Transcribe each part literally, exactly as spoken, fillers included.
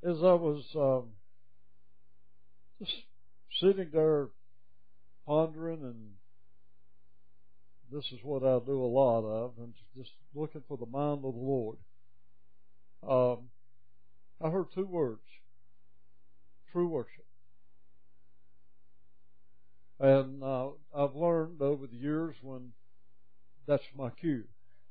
as I was um, just sitting there pondering, and this is what I do a lot of, and just looking for the mind of the Lord, um, I heard two words: true worship. And uh, I've learned over the years when that's my cue,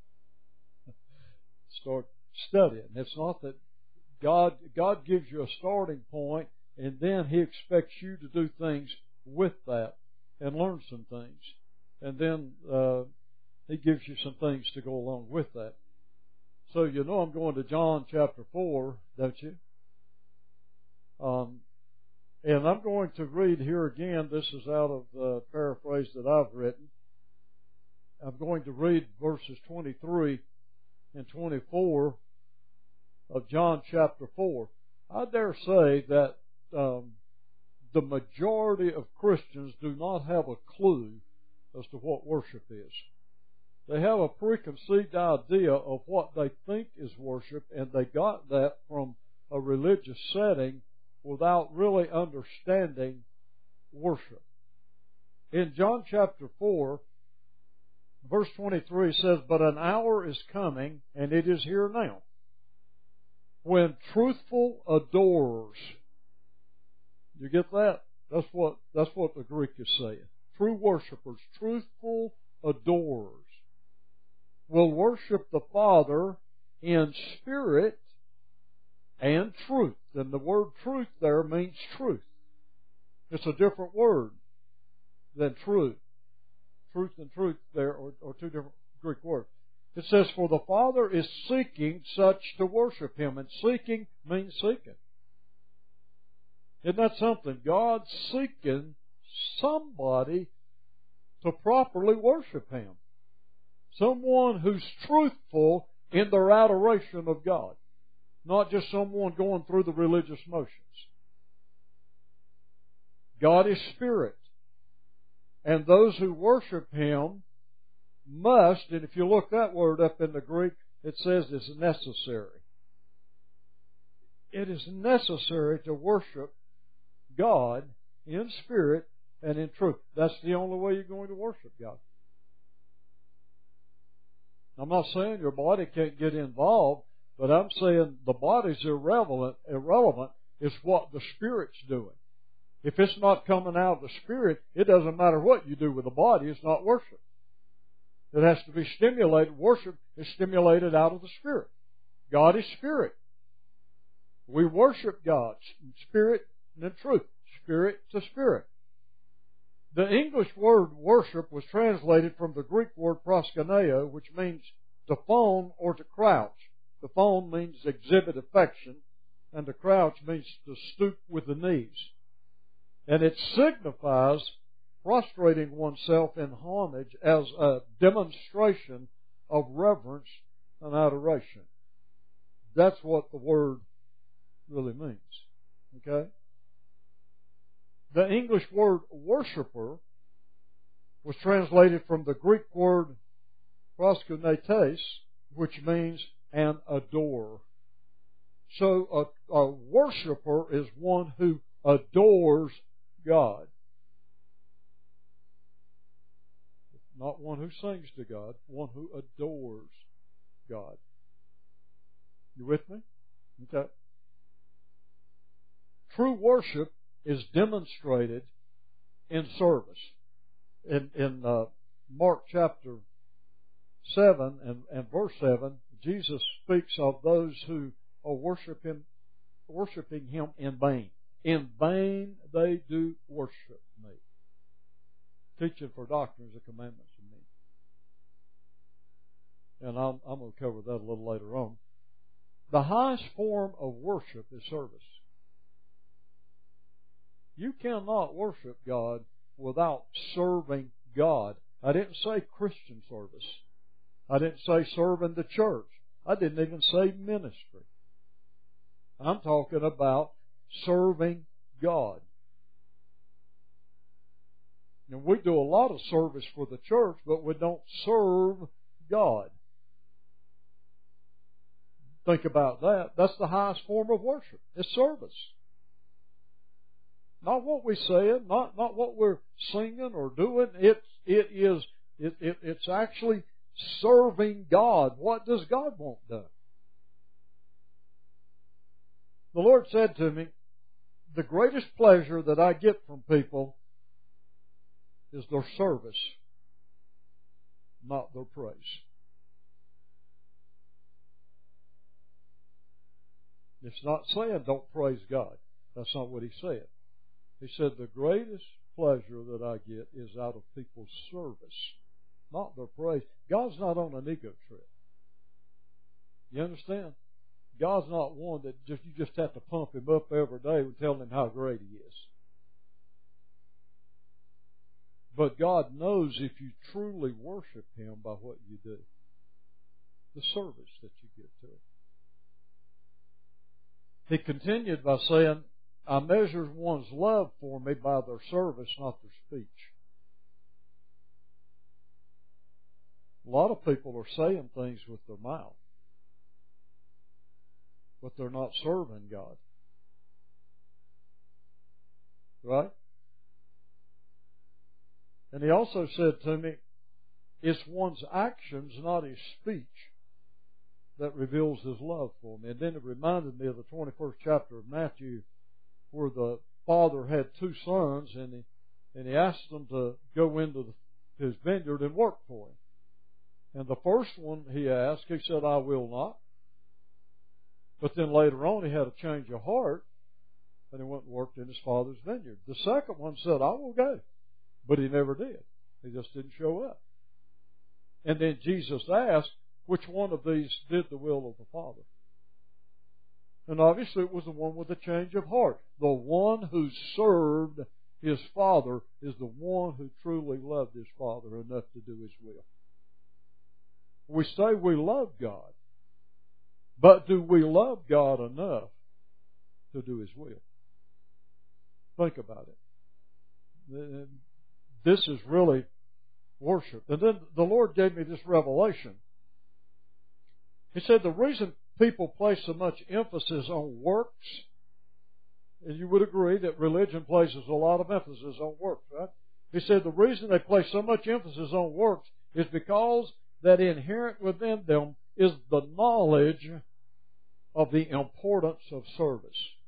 start studying. It's not that God God gives you a starting point, and then He expects you to do things with that and learn some things, and then uh, He gives you some things to go along with that. So you know I'm going to John chapter four, don't you? Um, and I'm going to read here again. This is out of the paraphrase that I've written. I'm going to read verses twenty-three and twenty-four of John chapter four. I dare say that um, the majority of Christians do not have a clue as to what worship is. They have a preconceived idea of what they think is worship, and they got that from a religious setting without really understanding worship. In John chapter four, verse twenty-three says, "But an hour is coming, and it is here now, when truthful adorers," you get that? That's what that's what the Greek is saying. True worshipers, truthful adorers, will worship the Father in spirit and truth. And the word truth there means truth. It's a different word than truth. Truth and truth there are, are two different Greek words. It says, "For the Father is seeking such to worship Him." And seeking means seeking. Isn't that something? God's seeking somebody to properly worship Him. Someone who's truthful in their adoration of God. Not just someone going through the religious motions. God is spirit. And those who worship Him must, and if you look that word up in the Greek, it says it's necessary. It is necessary to worship God in spirit and in truth. That's the only way you're going to worship God. I'm not saying your body can't get involved, but I'm saying the body's irrelevant. Irrelevant is what the Spirit's doing. If it's not coming out of the Spirit, it doesn't matter what you do with the body. It's not worship. It has to be stimulated. Worship is stimulated out of the Spirit. God is Spirit. We worship God in spirit and in truth. Spirit to Spirit. The English word worship was translated from the Greek word proskuneo, which means to fawn or to crouch. The fawn means exhibit affection, and to crouch means to stoop with the knees. And it signifies prostrating oneself in homage as a demonstration of reverence and adoration. That's what the word really means. Okay? The English word worshipper was translated from the Greek word proskunetes, which means an adorer. So a, a worshipper is one who adores God. Not one who sings to God, one who adores God. You with me? Okay. True worship is demonstrated in service. In, in uh, Mark chapter seven and, and verse seven, Jesus speaks of those who are worship him, worshiping Him in vain. In vain they do worship me. Teaching for doctrines and commandments of me. And I'm, I'm going to cover that a little later on. The highest form of worship is service. You cannot worship God without serving God. I didn't say Christian service. I didn't say serving the church. I didn't even say ministry. I'm talking about serving God. And we do a lot of service for the church, but we don't serve God. Think about that. That's the highest form of worship. It's service. Not what we said, not, not what we're singing or doing. It's, it is, it, it, it's actually serving God. What does God want done? The Lord said to me, the greatest pleasure that I get from people is their service, not their praise. It's not saying don't praise God. That's not what He said. He said the greatest pleasure that I get is out of people's service, not their praise. God's not on an ego trip. You understand? God's not one that just you just have to pump Him up every day and tell Him how great He is. But God knows if you truly worship Him by what you do, the service that you give to Him. He continued by saying, I measure one's love for me by their service, not their speech. A lot of people are saying things with their mouth, but they're not serving God. Right? And he also said to me, it's one's actions, not his speech, that reveals his love for me. And then it reminded me of the twenty-first chapter of Matthew, where the father had two sons, and he, and he asked them to go into the, his vineyard and work for him. And the first one he asked, he said, I will not. But then later on he had a change of heart, and he went and worked in his father's vineyard. The second one said, I will go. But he never did. He just didn't show up. And then Jesus asked, which one of these did the will of the Father? And obviously it was the one with the change of heart. The one who served his Father is the one who truly loved his Father enough to do his will. We say we love God, but do we love God enough to do his will? Think about it. This is really worship. And then the Lord gave me this revelation. He said the reason people place so much emphasis on works, and you would agree that religion places a lot of emphasis on works, right? He said the reason they place so much emphasis on works is because that inherent within them is the knowledge of the importance of service.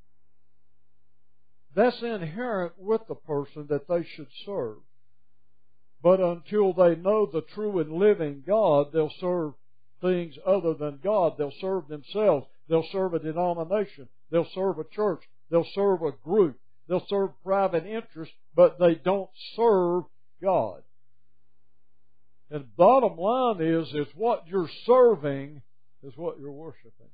That's inherent with the person that they should serve. But until they know the true and living God, they'll serve things other than God. They'll serve themselves. They'll serve a denomination. They'll serve a church. They'll serve a group. They'll serve private interests, but they don't serve God. And bottom line is, is what you're serving is what you're worshiping.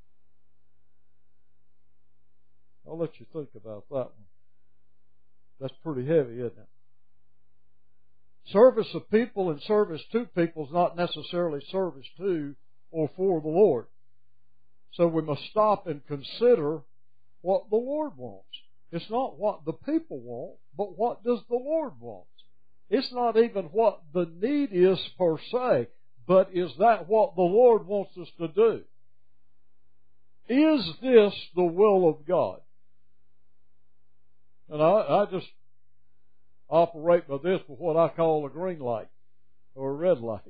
I'll let you think about that one. That's pretty heavy, isn't it? Service of people and service to people is not necessarily service to or for the Lord. So we must stop and consider what the Lord wants. It's not what the people want, but what does the Lord want? It's not even what the need is per se, but is that what the Lord wants us to do? Is this the will of God? And I, I just operate by this with what I call a green light or a red light.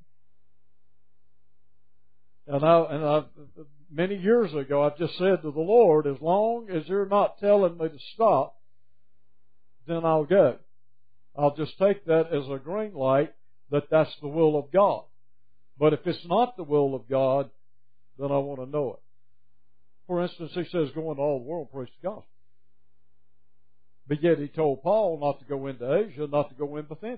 and I, and I, many years ago, I just said to the Lord, as long as you're not telling me to stop, then I'll go. I'll just take that as a green light that that's the will of God. But if it's not the will of God, then I want to know it. For instance, he says, go into all the world and preach the gospel. But yet he told Paul not to go into Asia, not to go in Bithynia.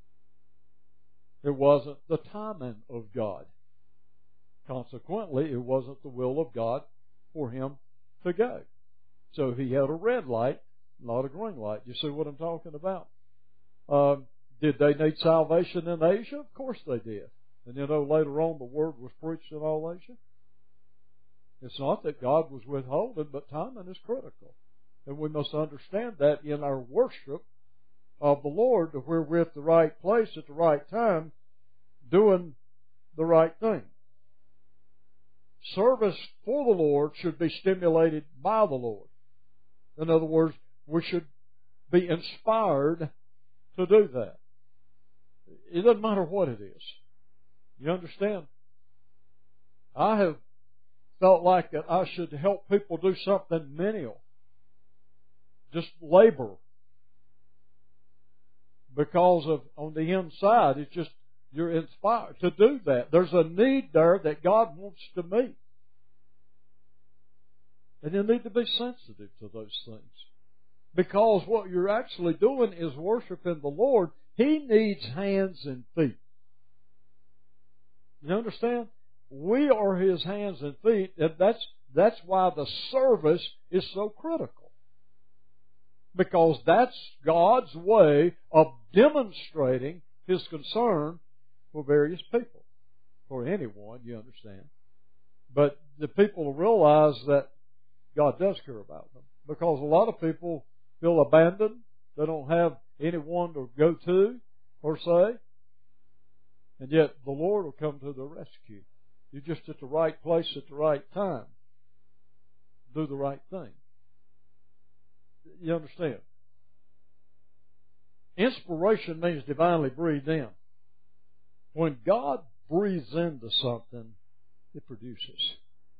It wasn't the timing of God. Consequently, it wasn't the will of God for him to go. So he had a red light, not a green light. You see what I'm talking about? Um, did they need salvation in Asia? Of course they did. And you know, later on the word was preached in all Asia. It's not that God was withholding, but timing is critical. And we must understand that in our worship of the Lord, that we're at the right place at the right time, doing the right thing. service for the Lord should be stimulated by the Lord. In other words, we should be inspired to do that. It doesn't matter what it is. You understand? I have felt like that I should help people do something menial. Just labor. Because of, on the inside, it's just, you're inspired to do that. There's a need there that God wants to meet. And you need to be sensitive to those things. Because what you're actually doing is worshiping the Lord. He needs hands and feet. You understand? We are His hands and feet, and that's, that's why the service is so critical. Because that's God's way of demonstrating His concern for various people. For anyone, you understand. But the people realize that God does care about them. Because a lot of people feel abandoned. They don't have anyone to go to, per se. And yet the Lord will come to the rescue. You're just at the right place at the right time. Do the right thing. You understand? Inspiration means divinely breathed in. When God breathes into something, it produces.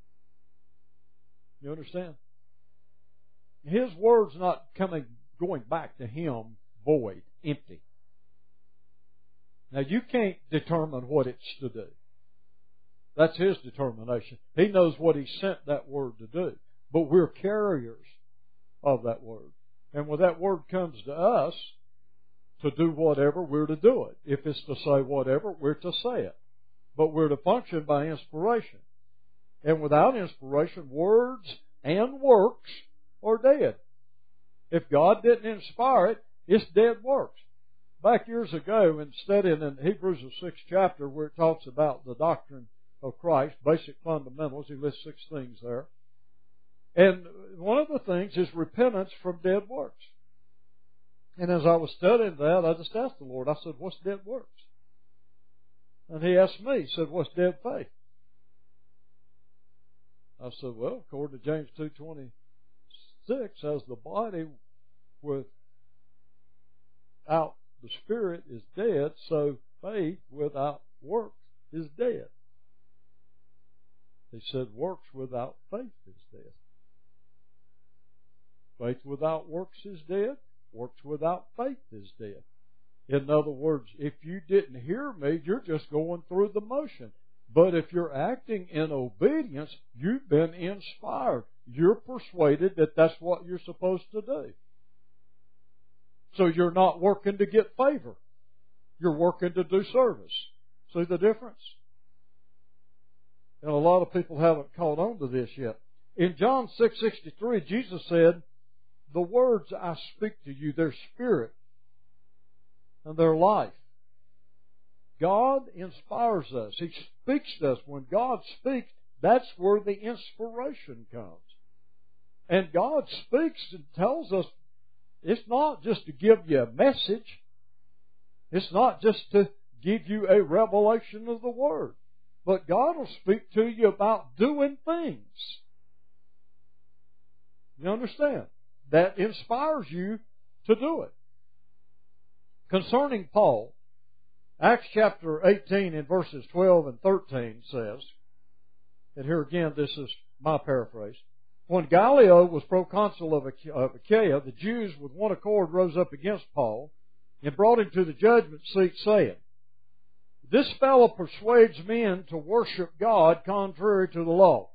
You understand? His word's not coming, going back to Him void, empty. Now you can't determine what it's to do. That's His determination. He knows what He sent that word to do. But we're carriers of that word. And when that word comes to us to do whatever, we're to do it. If it's to say whatever, we're to say it. But we're to function by inspiration. And without inspiration, words and works are dead. If God didn't inspire it, it's dead works. Back years ago, in studying in Hebrews, the sixth chapter, where it talks about the doctrine of Christ, basic fundamentals, he lists six things there. And one of the things is repentance from dead works. And as I was studying that, I just asked the Lord, I said, what's dead works? And He asked me, he said, what's dead faith? I said, well, according to James two twenty-six, as the body without the Spirit is dead, so faith without works is dead. He said, works without faith is dead. Faith without works is dead. Works without faith is dead. In other words, if you didn't hear me, you're just going through the motion. But if you're acting in obedience, you've been inspired. You're persuaded that that's what you're supposed to do. So you're not working to get favor. You're working to do service. See the difference? And a lot of people haven't caught on to this yet. In John six sixty-three, Jesus said, the words I speak to you, they're spirit and they're life. God inspires us. He speaks to us. When God speaks, that's where the inspiration comes. And God speaks and tells us it's not just to give you a message. It's not just to give you a revelation of the Word. But God will speak to you about doing things. You understand? That inspires you to do it. Concerning Paul, Acts chapter eighteen in verses twelve and thirteen says, and here again this is my paraphrase, when Gallio was proconsul of Achaia, the Jews with one accord rose up against Paul and brought him to the judgment seat, saying, this fellow persuades men to worship God contrary to the law.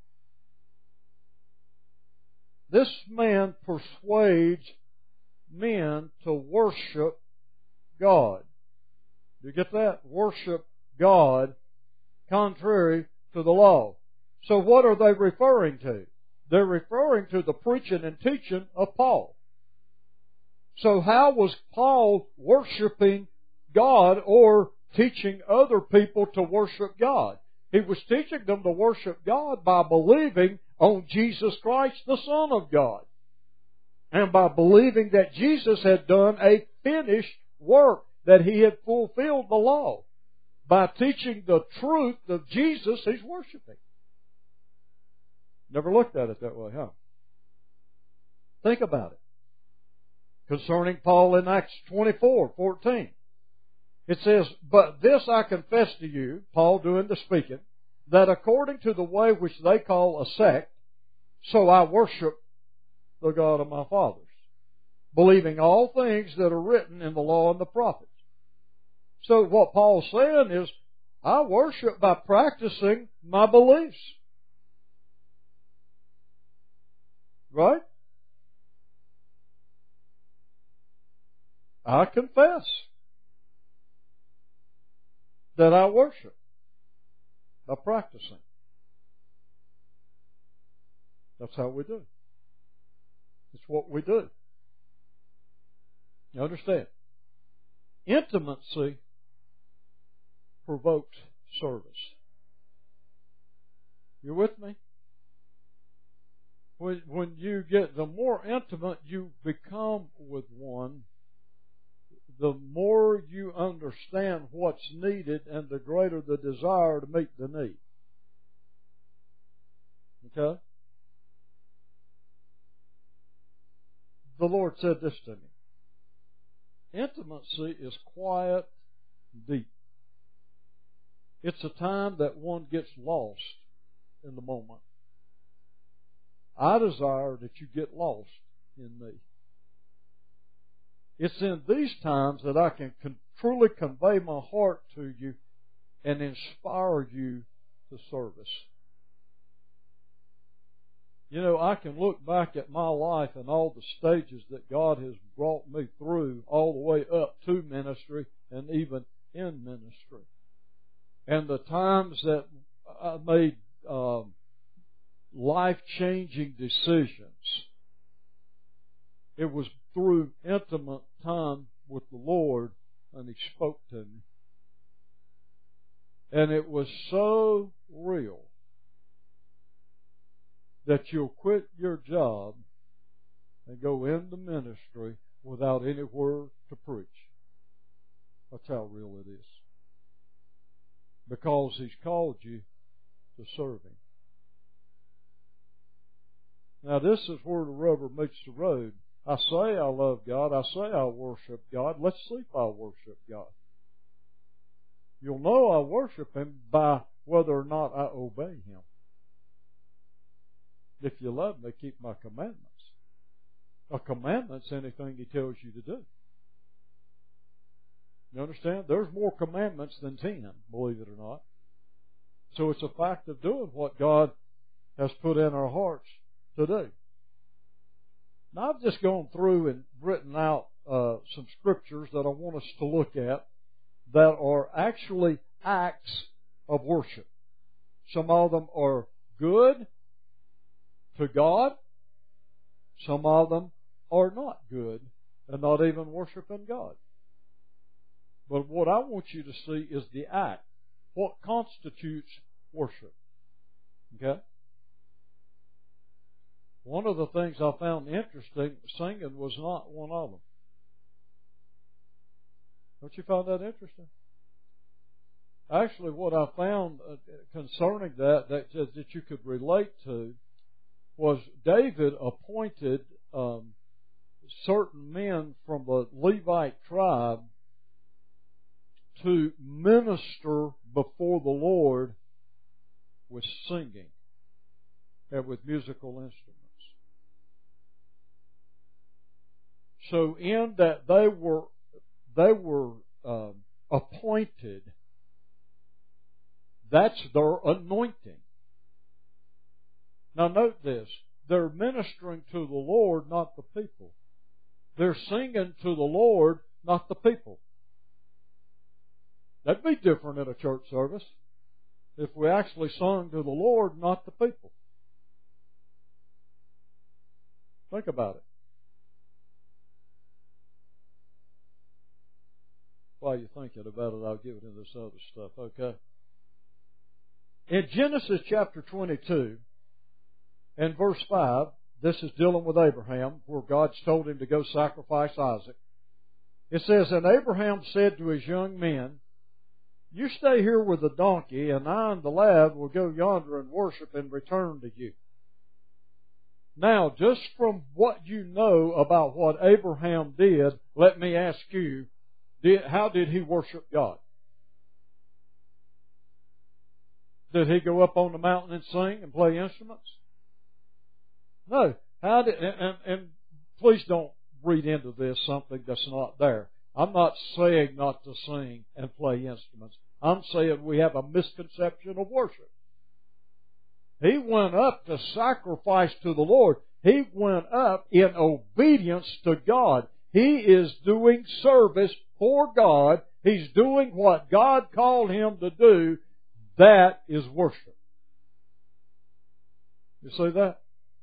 This man persuades men to worship God. Do you get that? Worship God contrary to the law. So what are they referring to? They're referring to the preaching and teaching of Paul. So how was Paul worshiping God or teaching other people to worship God? He was teaching them to worship God by believing on Jesus Christ, the Son of God. And by believing that Jesus had done a finished work, that He had fulfilled the law. By teaching the truth of Jesus, he's worshiping. Never looked at it that way, huh? Think about it. Concerning Paul in Acts twenty-four fourteen. It says, "But this I confess to you," Paul doing the speaking, "that according to the way which they call a sect, so I worship the God of my fathers, believing all things that are written in the law and the prophets." So what Paul's saying is, I worship by practicing my beliefs. Right? I confess that I worship by practicing. That's how we do. It's what we do. You understand? Intimacy provokes service. You with me? When, when you get, the more intimate you become with one, the more you understand what's needed and the greater the desire to meet the need. Okay? The Lord said this to me. Intimacy is quiet, deep. It's a time that one gets lost in the moment. I desire that you get lost in me. It's in these times that I can con- truly convey my heart to you and inspire you to service. You know, I can look back at my life and all the stages that God has brought me through all the way up to ministry and even in ministry. And the times that I made um, life-changing decisions, it was through intimate time with the Lord, and He spoke to me. And it was so real that you'll quit your job and go into ministry without anywhere to preach. That's how real it is. Because He's called you to serve Him. Now this is where the rubber meets the road. I say I love God. I say I worship God. Let's see if I worship God. You'll know I worship Him by whether or not I obey Him. If you love me, keep my commandments. A commandment's anything He tells you to do. You understand? There's more commandments than ten, believe it or not. So it's a fact of doing what God has put in our hearts to do. Now I've just gone through and written out uh, some scriptures that I want us to look at that are actually acts of worship. Some of them are good to God. Some of them are not good and not even worshiping God. But what I want you to see is the act. What constitutes worship? Okay? One of the things I found interesting, singing was not one of them. Don't you find that interesting? Actually, what I found concerning that, that, that you could relate to, was David appointed um, certain men from the Levite tribe to minister before the Lord with singing and with musical instruments. So in that they were they were um, appointed, that's their anointing. Now note this, they're ministering to the Lord, not the people. They're singing to the Lord, not the people. That'd be different in a church service if we actually sung to the Lord, not the people. Think about it. While you're thinking about it, I'll get into this other stuff, okay? In Genesis chapter twenty-two and verse five, this is dealing with Abraham, where God's told him to go sacrifice Isaac. It says, "And Abraham said to his young men, you stay here with the donkey, and I and the lad will go yonder and worship and return to you." Now, just from what you know about what Abraham did, let me ask you, did, how did he worship God? Did he go up on the mountain and sing and play instruments? No. How did, and, and, and please don't read into this something that's not there. I'm not saying not to sing and play instruments. I'm saying we have a misconception of worship. He went up to sacrifice to the Lord. He went up in obedience to God. He is doing service for God. He's doing what God called him to do. That is worship. You see that?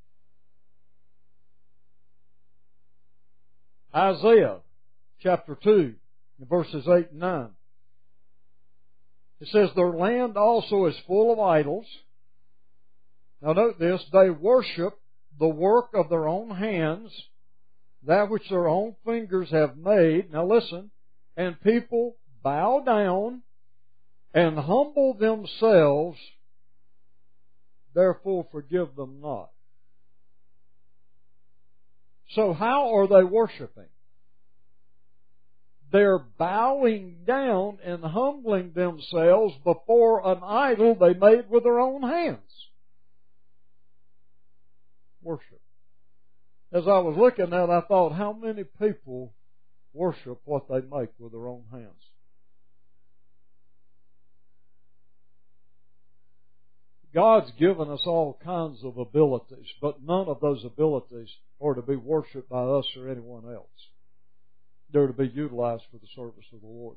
Isaiah chapter two, verses eight and nine. It says, their land also is full of idols. Now note this, they worship the work of their own hands, that which their own fingers have made. Now listen, and people bow down and humble themselves, therefore forgive them not. So how are they worshiping? They're bowing down and humbling themselves before an idol they made with their own hands. Worship. As I was looking at it, I thought, how many people worship what they make with their own hands? God's given us all kinds of abilities, but none of those abilities are to be worshipped by us or anyone else. They're to be utilized for the service of the Lord.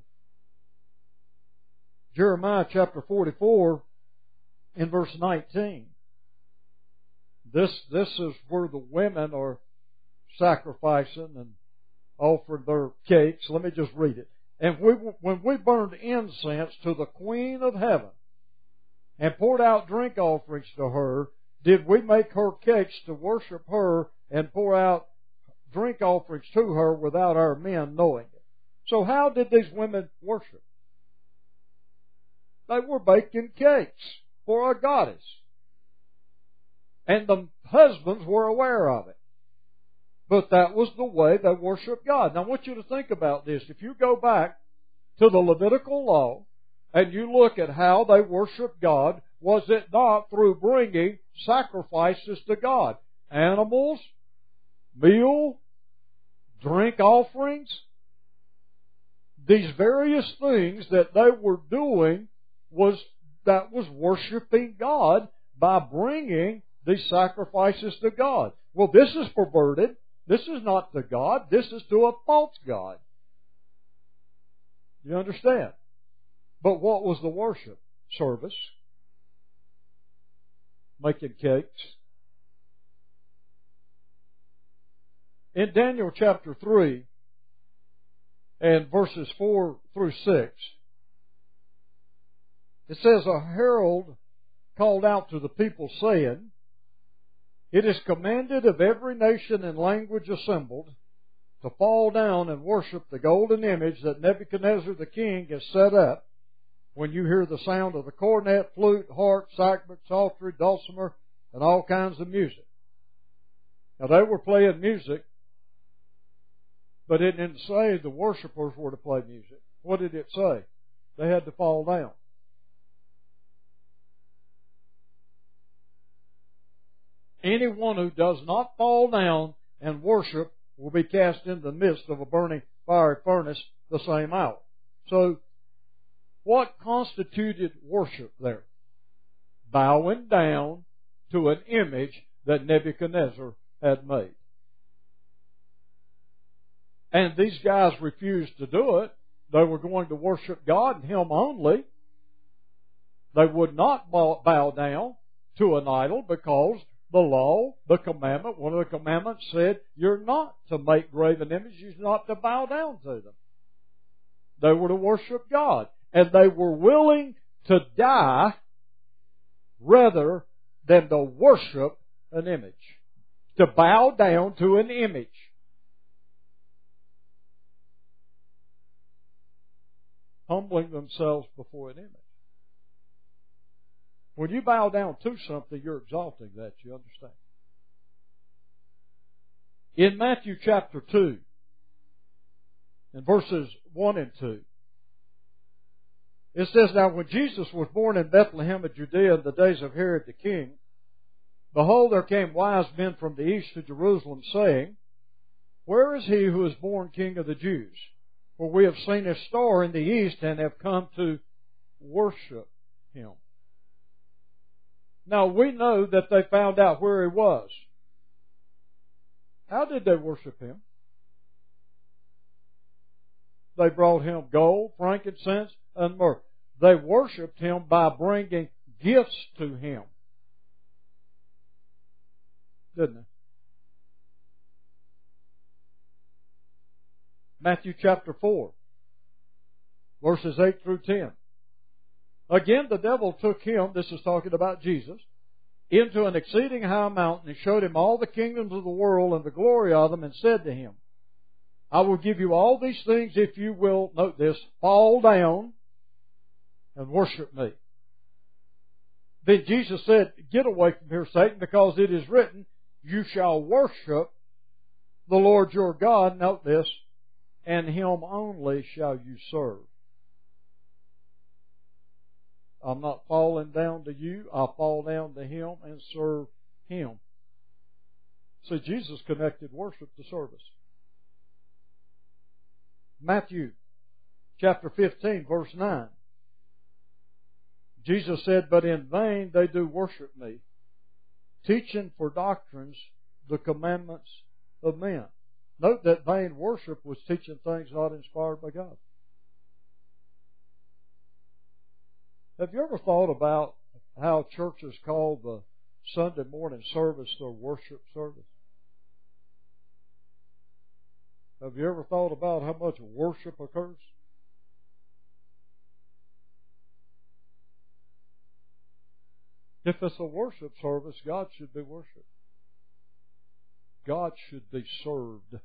Jeremiah chapter forty-four in verse nineteen. This, this is where the women are sacrificing and offering their cakes. Let me just read it. And we, when we burned incense to the Queen of Heaven and poured out drink offerings to her, did we make her cakes to worship her and pour out drink offerings to her without our men knowing it? So how did these women worship? They were baking cakes for a goddess. And the husbands were aware of it. But that was the way they worshiped God. Now I want you to think about this. If you go back to the Levitical law and you look at how they worshiped God, was it not through bringing sacrifices to God? Animals, meal, drink offerings. These various things that they were doing was, that was worshiping God by bringing these sacrifices to God. Well, this is perverted. This is not to God. This is to a false God. You understand? But what was the worship? Service. Making cakes. In Daniel chapter three and verses four through six, it says, a herald called out to the people saying, it is commanded of every nation and language assembled to fall down and worship the golden image that Nebuchadnezzar the king has set up when you hear the sound of the cornet, flute, harp, sackbut, psaltery, dulcimer, and all kinds of music. Now they were playing music, but it didn't say the worshipers were to play music. What did it say? They had to fall down. Anyone who does not fall down and worship will be cast into the midst of a burning fiery furnace the same hour. So, what constituted worship there? Bowing down to an image that Nebuchadnezzar had made. And these guys refused to do it. They were going to worship God and Him only. They would not bow down to an idol because the law, the commandment, one of the commandments said, you're not to make graven images, you're not to bow down to them. They were to worship God. And they were willing to die rather than to worship an image. To bow down to an image. Humbling themselves before an image. When you bow down to something, you're exalting that, you understand? In Matthew chapter two, in verses one and two, it says, Now when Jesus was born in Bethlehem of Judea in the days of Herod the king, behold, there came wise men from the east to Jerusalem, saying, Where is he who is born King of the Jews? For we have seen his star in the east and have come to worship him. Now we know that they found out where he was. How did they worship him? They brought him gold, frankincense, and myrrh. They worshiped him by bringing gifts to him. Didn't they? Matthew chapter four, verses eight through ten. Again, the devil took him, this is talking about Jesus, into an exceeding high mountain and showed him all the kingdoms of the world and the glory of them, and said to him, I will give you all these things if you will, note this, fall down and worship me. Then Jesus said, Get away from here, Satan, because it is written, You shall worship the Lord your God, note this, and him only shall you serve. I'm not falling down to you. I fall down to him and serve him. See, Jesus connected worship to service. Matthew chapter fifteen, verse nine. Jesus said, But in vain they do worship me, teaching for doctrines the commandments of men. Note that vain worship was teaching things not inspired by God. Have you ever thought about how churches call the Sunday morning service their worship service? Have you ever thought about how much worship occurs? If it's a worship service, God should be worshipped. God should be served.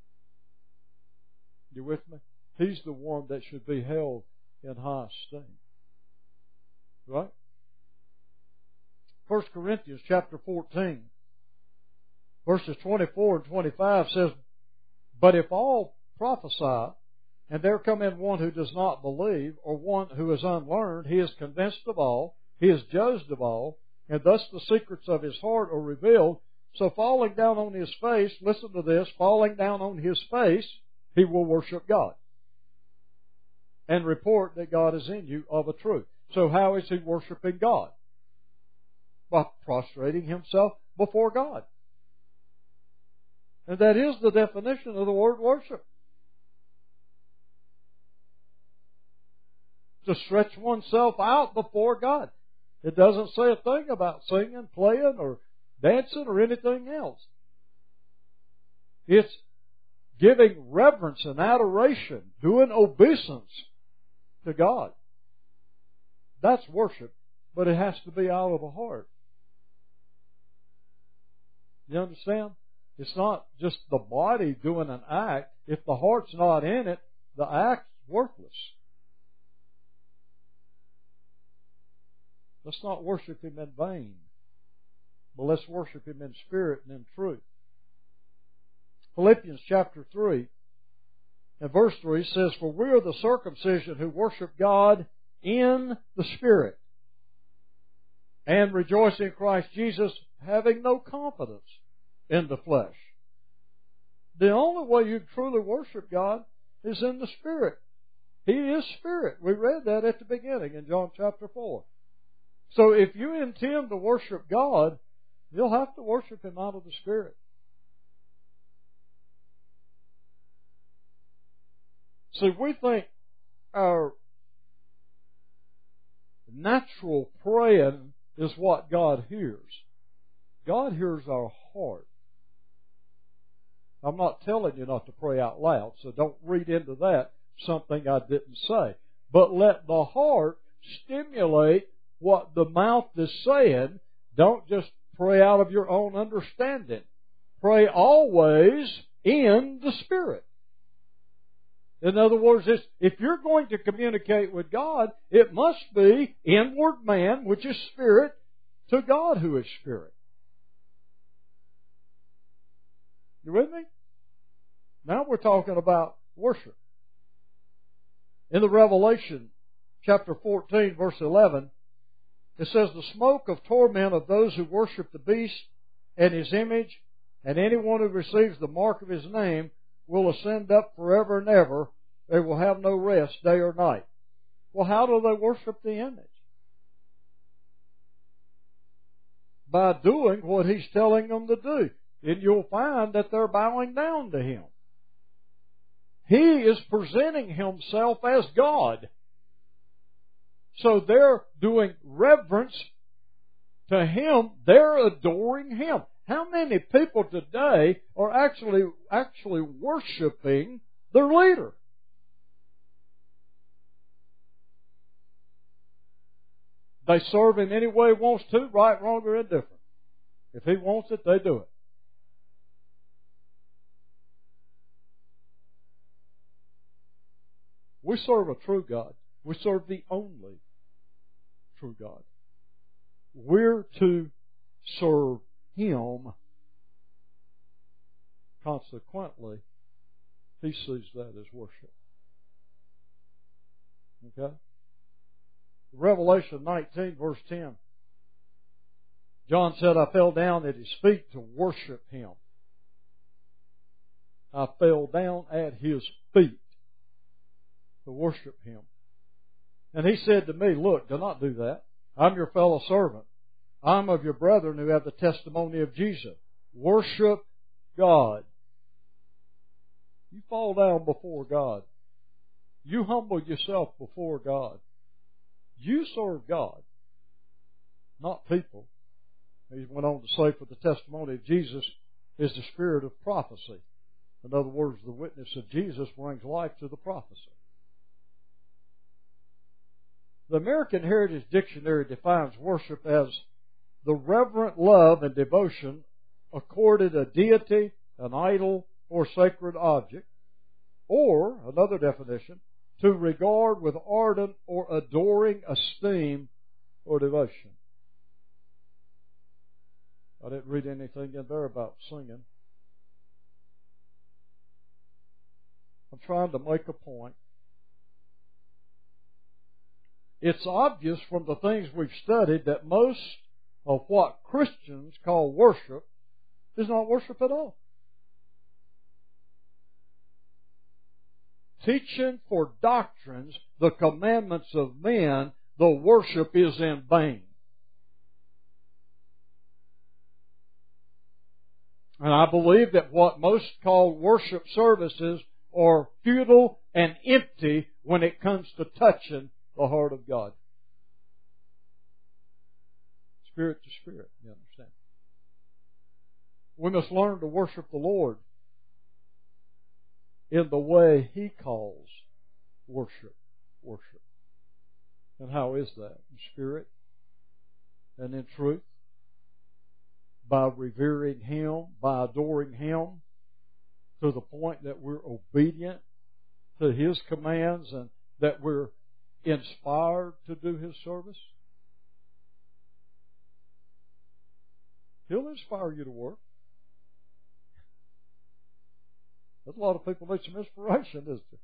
You with me? He's the one that should be held in high esteem. Right? First Corinthians chapter fourteen, verses twenty-four and twenty-five says, But if all prophesy, and there come in one who does not believe, or one who is unlearned, he is convinced of all, he is judged of all, and thus the secrets of his heart are revealed. So falling down on his face, listen to this, falling down on his face, he will worship God and report that God is in you of a truth. So how is he worshiping God? By prostrating himself before God. And that is the definition of the word worship. To stretch oneself out before God. It doesn't say a thing about singing, playing, or dancing, or anything else. It's giving reverence and adoration, doing obeisance to God. That's worship, but it has to be out of the heart. You understand? It's not just the body doing an act. If the heart's not in it, the act's worthless. Let's not worship him in vain, but let's worship him in spirit and in truth. Philippians chapter three and verse three says, For we are the circumcision who worship God in the Spirit, and rejoice in Christ Jesus, having no confidence in the flesh. The only way you truly worship God is in the Spirit. He is Spirit. We read that at the beginning in John chapter four. So if you intend to worship God, you'll have to worship him out of the Spirit. See, we think our natural praying is what God hears. God hears our heart. I'm not telling you not to pray out loud, so don't read into that something I didn't say. But let the heart stimulate what the mouth is saying. Don't just pray out of your own understanding. Pray always in the Spirit. In other words, if you're going to communicate with God, it must be inward man, which is spirit, to God who is spirit. You with me? Now we're talking about worship. In the Revelation chapter fourteen, verse eleven, it says, the smoke of torment of those who worship the beast and his image, and anyone who receives the mark of his name, will ascend up forever and ever. They will have no rest day or night. Well, how do they worship the image? By doing what He's telling them to do. And you'll find that they're bowing down to Him. He is presenting Himself as God. So they're doing reverence to Him. They're adoring Him. How many people today are actually, actually worshiping their leader? They serve Him any way He wants to, right, wrong, or indifferent. If He wants it, they do it. We serve a true God. We serve the only true God. We're to serve Him. Consequently, He sees that as worship. Okay? Revelation nineteen, verse ten. John said, I fell down at His feet to worship Him. I fell down at His feet to worship Him. And He said to me, look, do not do that. I'm your fellow servant. I'm of your brethren who have the testimony of Jesus. Worship God. You fall down before God. You humble yourself before God. You serve God, not people. He went on to say, for the testimony of Jesus is the spirit of prophecy. In other words, the witness of Jesus brings life to the prophecy. The American Heritage Dictionary defines worship as the reverent love and devotion accorded a deity, an idol, or sacred object. Or, another definition, to regard with ardent or adoring esteem or devotion. I didn't read anything in there about singing. I'm trying to make a point. It's obvious from the things we've studied that most of what Christians call worship is not worship at all. Teaching for doctrines the commandments of men, the worship is in vain. And I believe that what most call worship services are futile and empty when it comes to touching the heart of God. Spirit to spirit, you understand? We must learn to worship the Lord in the way He calls worship. Worship. And how is that? In spirit and in truth. By revering Him, by adoring Him, to the point that we're obedient to His commands and that we're inspired to do His service. He'll inspire you to work. There's a lot of people need some inspiration, isn't there?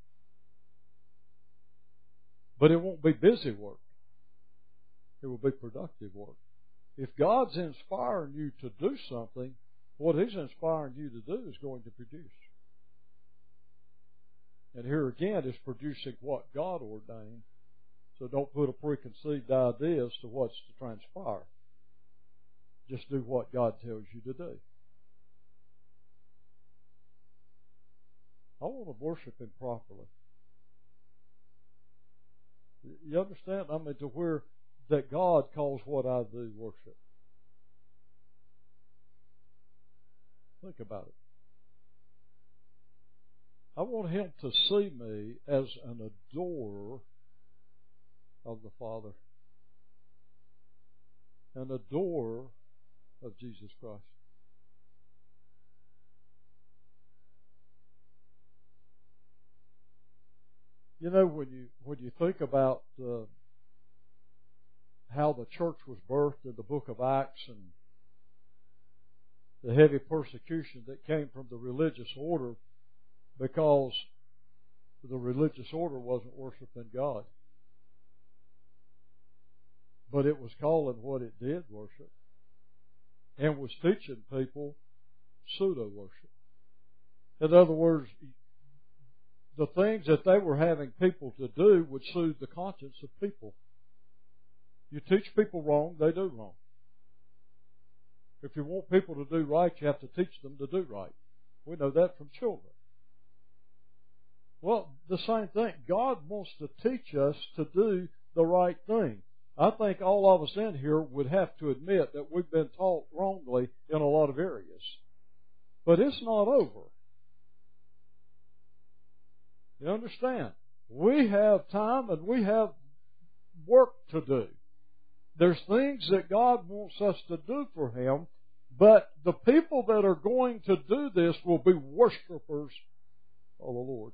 But it won't be busy work. It will be productive work. If God's inspiring you to do something, what He's inspiring you to do is going to produce. And here again is producing what God ordained. So don't put a preconceived idea as to what's to transpire. Just do what God tells you to do. I want to worship Him properly. You understand? I mean, to where that God calls what I do worship. Think about it. I want Him to see me as an adorer of the Father, an adorer of Jesus Christ. You know, when you when you think about uh, how the church was birthed in the book of Acts, and the heavy persecution that came from the religious order, because the religious order wasn't worshiping God. But it was calling what it did worship, and was teaching people pseudo-worship. In other words, the things that they were having people to do would soothe the conscience of people. You teach people wrong, they do wrong. If you want people to do right, you have to teach them to do right. We know that from children. Well, the same thing. God wants to teach us to do the right thing. I think all of us in here would have to admit that we've been taught wrongly in a lot of areas. But it's not over. You understand? We have time and we have work to do. There's things that God wants us to do for Him, but the people that are going to do this will be worshipers of the Lord.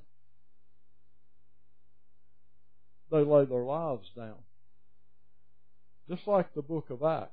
They lay their lives down. Just like the book of Acts.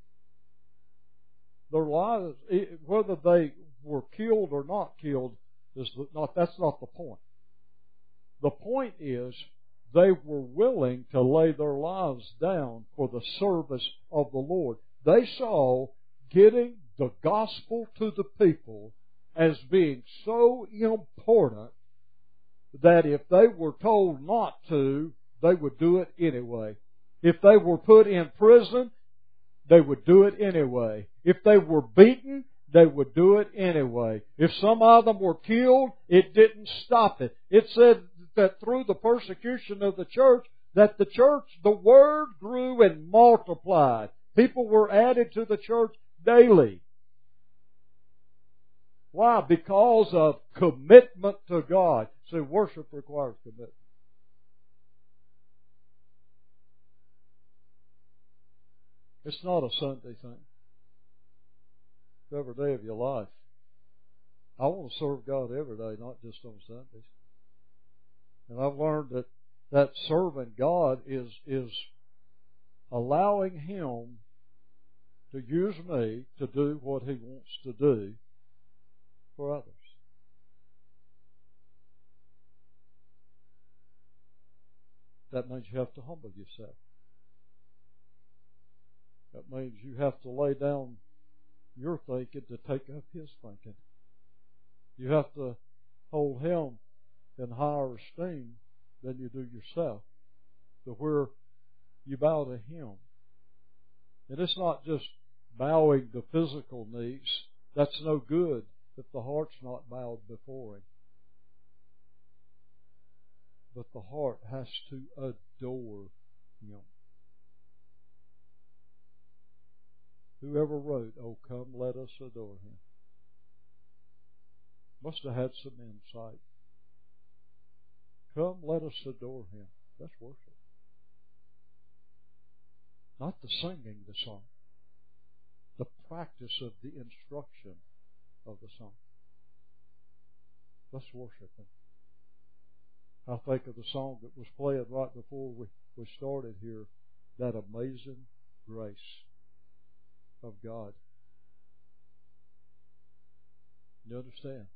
Their lives, whether they were killed or not killed, is not, that's not the point. The point is, they were willing to lay their lives down for the service of the Lord. They saw getting the gospel to the people as being so important that if they were told not to, they would do it anyway. If they were put in prison, they would do it anyway. If they were beaten, they would do it anyway. If some of them were killed, it didn't stop it. It said that through the persecution of the church, that the church, the Word grew and multiplied. People were added to the church daily. Why? Because of commitment to God. See, worship requires commitment. It's not a Sunday thing. It's every day of your life. I want to serve God every day, not just on Sundays. And I've learned that, that serving God is, is allowing Him to use me to do what He wants to do for others. That means you have to humble yourself. That means you have to lay down your thinking to take up His thinking. You have to hold Him in higher esteem than you do yourself, to where you bow to Him. And it's not just bowing the physical knees. That's no good if the heart's not bowed before Him. But the heart has to adore Him. Whoever wrote, "Oh, come, let us adore Him," must have had some insight. Come, let us adore Him. That's worship. Not the singing the song. The practice of the instruction of the song. Let's worship Him. I think of the song that was played right before we, we started here. That amazing grace of God. You understand?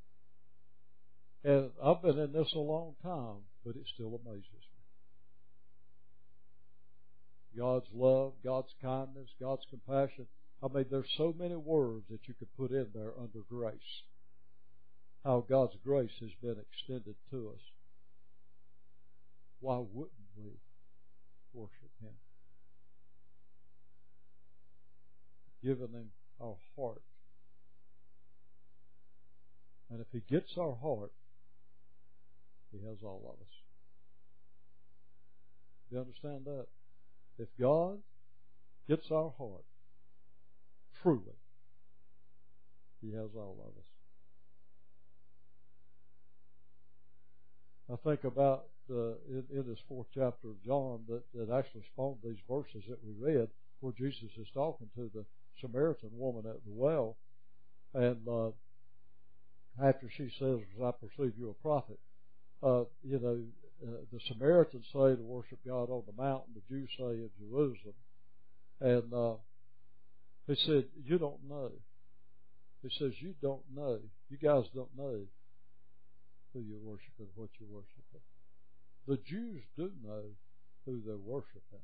And I've been in this a long time, but it still amazes me. God's love, God's kindness, God's compassion. I mean, there's so many words that you could put in there under grace. How God's grace has been extended to us. Why wouldn't we worship Him? Giving Him our heart. And if He gets our heart, He has all of us. Do you understand that? If God gets our heart, truly, He has all of us. I think about uh, in, in this fourth chapter of John that, that actually spawned these verses that we read, where Jesus is talking to the Samaritan woman at the well, and uh, after she says, "I perceive you a prophet," uh, you know, uh, the Samaritans say to worship God on the mountain, the Jews say in Jerusalem, and uh, he said, "You don't know He says, you don't know. You guys don't know who you're worshiping, what you're worshiping. The Jews do know who they're worshiping.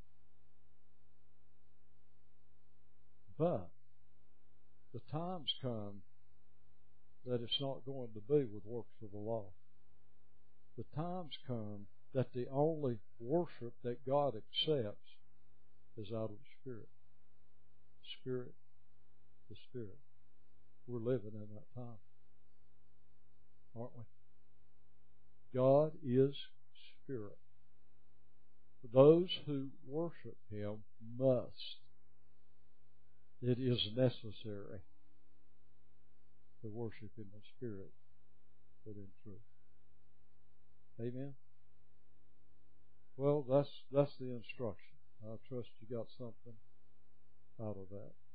But the times come that it's not going to be with works of the law. The times come that the only worship that God accepts is out of the Spirit. Spirit to Spirit. We're living in that time, aren't we? God is Spirit. Those who worship Him must. It is necessary to worship in the Spirit, but in truth. Amen? Well, that's that's the instruction. I trust you got something out of that.